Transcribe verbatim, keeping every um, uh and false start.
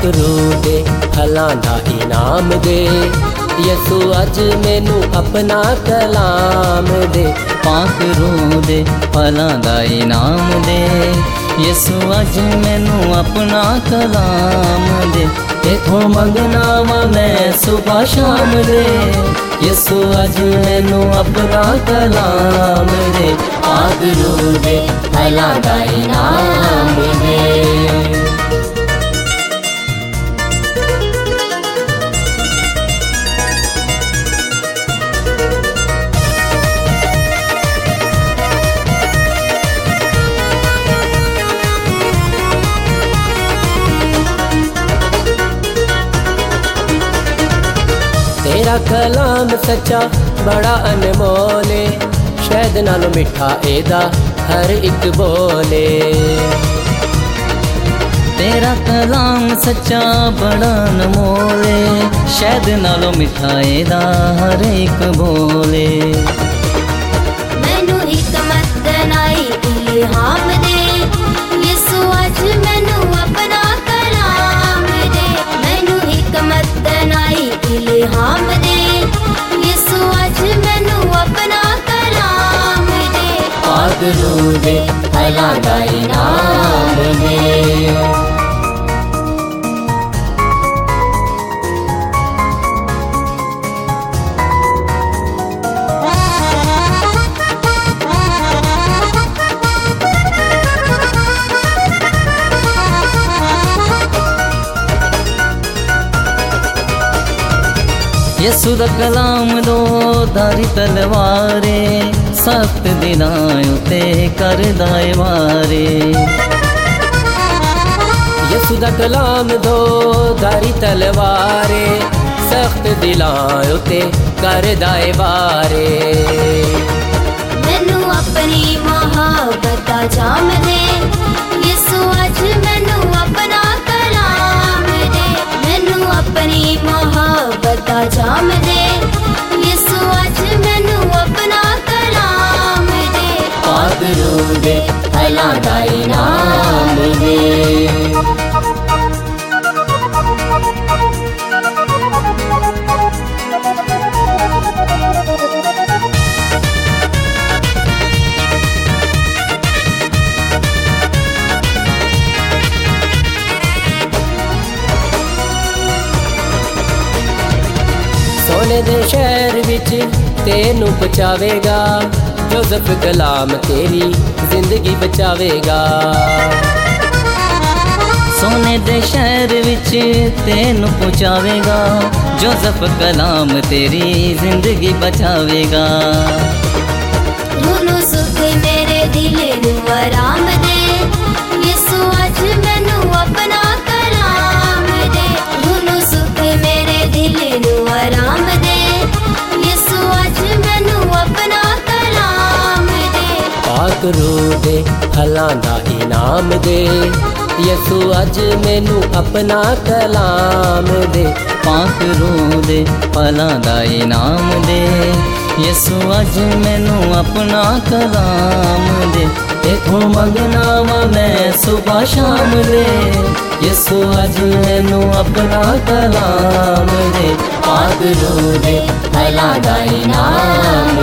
रूह दे फलां दा इनाम दे, यसू अज मैनू अपना कलाम दे। पाक रूह दे फलां दा इनाम दे, यसू अज मैनू अपना कलाम दे। तेथों मंगना वा मैं सुबह शाम दे, यसू अज मैनू अपना कलाम दे। पाक रूह दे फलां दा इनाम दे। तेरा कलाम सच्चा बड़ा अनमोले, शहद नालों मिठा एदा हर एक बोले। तेरा कलाम सच्चा बड़ा अनमोले, शहद नालों मिठा एदा हर एक बोले। मैनू हिकमत दनाई इल्हाम दे, यसू अज मैनू अपना कलाम दे। मैनू हिकमत दनाई इल्हाम दे, यसू अज मैनू अपना कलाम दे। पाक रूह दे फलां दा इनाम दे। यसू दा कलाम दो धारी तलवारे, सख्त दिनां उते करदा ए वारे। यसू दा कलाम दो धारी तलवारे, सख्त दिलां उते करदा ए वारे। मैनू अपनी मोहब्बत दा जाम दे, यसू अज मैनू अपना कलाम दे। मैनू अपनी मोहब्बत दा जाम दे, यसू अज मैनू अपना कलाम दे। पाक रूह दे फलां दा इनाम दे। सोने दे शहर विच तेनू बचावेगा, जोसेफ कलाम तेरी जिंदगी बचावेगा। सोने दे शहर विच तेनू पहुँचावेगा, जोसेफ कलाम तेरी जिंदगी बचावेगा। रूनू सुख मेरे दिल नू आराम दे, यसू अज मैनू अपना कलाम दे। रूनू सुख मेरे दिल नू आराम दे, यसू अज मैनू अपना कलाम दे। पाक रूह दे फलां दा इनाम दे, यसू अज मैनू अपना कलाम दे। पाक रूह दे फलां दा इनाम दे, यसू अज मैनू अपना कलाम दे। तेथों मंगना वा मैं सुबह शाम दे, यसू अज मैनू अपना कलाम दे। पाक रूह दे फलां दा इनाम